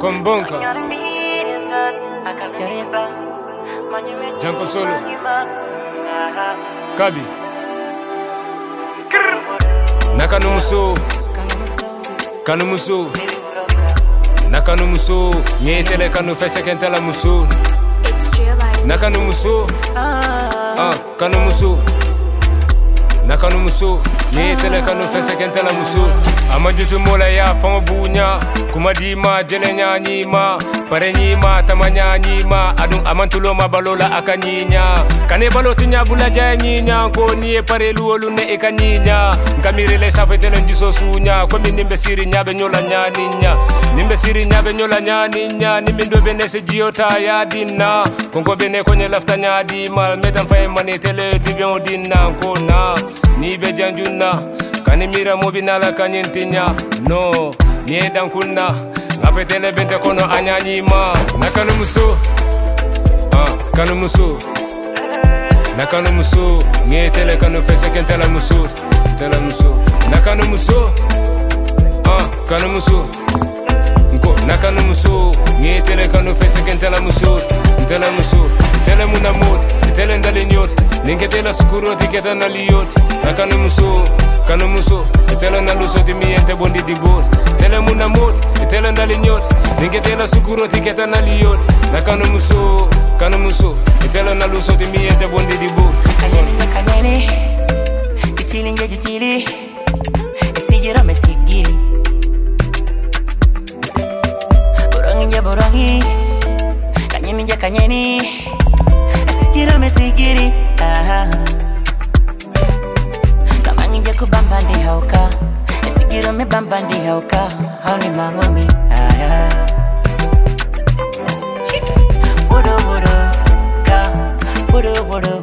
Kombonka Janko Solo Kabi Nakanumuso Kanumuso Nakanumuso Nyetele kanu fese kentela muso Nakanumuso Kanumuso Nakanumuso Nyetele kanu fese kentela muso Amajutu mola ya fama bunya Kumadima jele nyanyima Pare nyima tamanya nyima Adun amantulo mabalola akanyinya Kane baloti nyabula jaya nyinya Ko niye pare luolu ne eka nyinya Nkamirele safetele njiso sunya Kwa mi nimbe siri nyabe nyola nyaninya Nimbe siri nyabe nyola nyaninya Nimbe ndo bene se jiota ya dinna Kongo bene konye lafta nyadima Medan faye mani tele dibion dinna Nkona nibe janjuna Kani mira mobinala kanyentinya No, nie dankuna Ngafetele bente kono anyanyima Nakanumuso Kanumuso Nakanumuso Nyetele kanu fese kentela muso Tela muso Nakanumuso Kanumuso Nko Nakanumuso Nyetele kanu fese kentela muso Tela muso Tele munamot Tele ndalinyot Ningetela sukuro tiketa na liyot Nakanumuso Kanumuso Tele naluso timiente bondi dibot Tele munamot Tele ndalinyot Ningetela sukuro tiketa na liyot Nakanumuso Kanumuso Tele naluso timiente bondi dibot Kanyeni Kichili nge kichili Esigiro mesigiri Borongi nge borongi Kanyeni nge kanyeni Esigiro mesigiri Kamangi nge kubambandi hauka Esigiro me bambandi hauka Hauni mangomi Bodo bodo Ka Bodo bodo